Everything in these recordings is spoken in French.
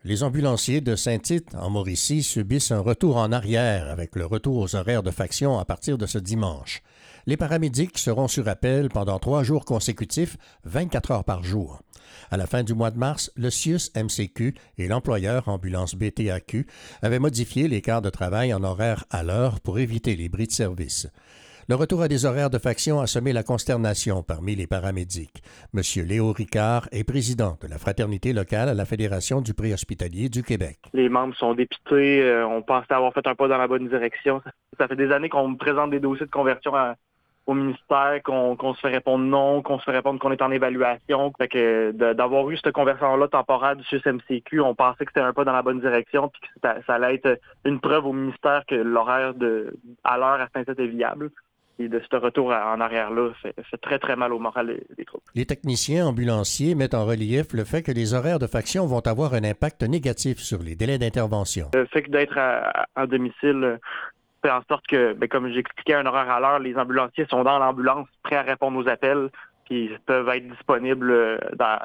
Les ambulanciers de Saint-Tite, en Mauricie, subissent un retour en arrière avec le retour aux horaires de faction à partir de ce dimanche. Les paramédics seront sur appel pendant 3 jours consécutifs, 24 heures par jour. À la fin du mois de mars, le CIUS MCQ et l'employeur Ambulance BTAQ avaient modifié les quarts de travail en horaire à l'heure pour éviter les bris de service. Le retour à des horaires de faction a semé la consternation parmi les paramédics. M. Léo Ricard est président de la fraternité locale à la Fédération du préhospitalier du Québec. Les membres sont dépités, on pensait avoir fait un pas dans la bonne direction. Ça fait des années qu'on me présente des dossiers de conversion au ministère, qu'on se fait répondre non, qu'on se fait répondre qu'on est en évaluation. Fait que d'avoir eu cette conversion-là temporaire du CIUS-MCQ, on pensait que c'était un pas dans la bonne direction puis que ça allait être une preuve au ministère que l'horaire à l'heure à Saint-Tite est viable. Et de ce retour en arrière-là fait très, très mal au moral des troupes. Les techniciens ambulanciers mettent en relief le fait que les horaires de faction vont avoir un impact négatif sur les délais d'intervention. Le fait d'être à domicile fait en sorte que, comme j'expliquais, un horaire à l'heure, les ambulanciers sont dans l'ambulance, prêts à répondre aux appels, puis ils peuvent être disponibles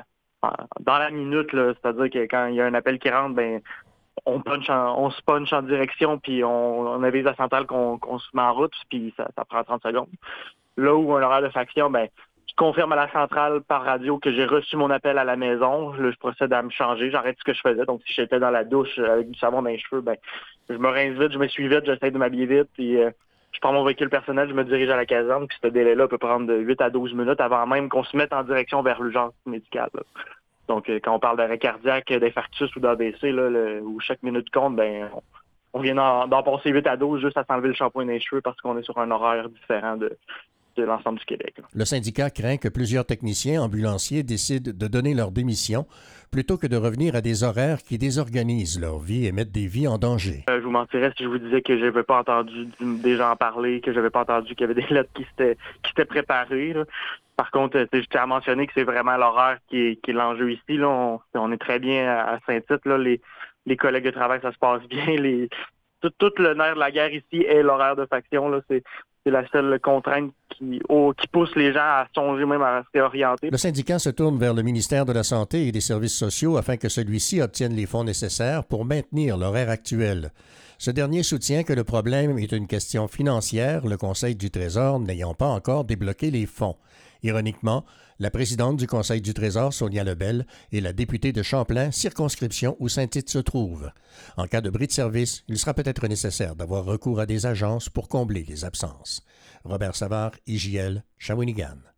dans la minute. Là, c'est-à-dire que quand il y a un appel qui rentre, on se punch en direction, puis on avise la centrale qu'on se met en route, puis ça prend 30 secondes. Là où un horaire de faction, je confirme à la centrale par radio que j'ai reçu mon appel à la maison. Là, je procède à me changer, j'arrête ce que je faisais. Donc, si j'étais dans la douche avec du savon dans les cheveux, je me rince vite, je me suis vite, j'essaie de m'habiller vite, puis je prends mon véhicule personnel, je me dirige à la caserne, puis ce délai-là peut prendre de 8 à 12 minutes avant même qu'on se mette en direction vers l'urgence médicale. Là. Donc, quand on parle d'arrêt cardiaque, d'infarctus ou d'AVC, où chaque minute compte, on vient d'en passer 8 à 12 juste à s'enlever le shampoing des cheveux parce qu'on est sur un horaire différent de l'ensemble du Québec. Le syndicat craint que plusieurs techniciens ambulanciers décident de donner leur démission plutôt que de revenir à des horaires qui désorganisent leur vie et mettent des vies en danger. Je vous mentirais si je vous disais que je n'avais pas entendu des gens en parler, que je n'avais pas entendu qu'il y avait des lettres qui s'étaient préparées. Là. Par contre, je tiens à mentionner que c'est vraiment l'horaire qui est l'enjeu ici. Là. On est très bien à Saint-Tite. Là. Les collègues de travail, ça se passe bien. Tout le nerf de la guerre ici est l'horaire de faction. Là. C'est la seule contrainte qui pousse les gens à songer même à se réorienter. Le syndicat se tourne vers le ministère de la Santé et des Services sociaux afin que celui-ci obtienne les fonds nécessaires pour maintenir l'horaire actuel. Ce dernier soutient que le problème est une question financière, le Conseil du Trésor n'ayant pas encore débloqué les fonds. Ironiquement, la présidente du Conseil du Trésor, Sonia Lebel, est la députée de Champlain, circonscription où Saint-Tite se trouve. En cas de bris de service, il sera peut-être nécessaire d'avoir recours à des agences pour combler les absences. Robert Savard, IJL, Shawinigan.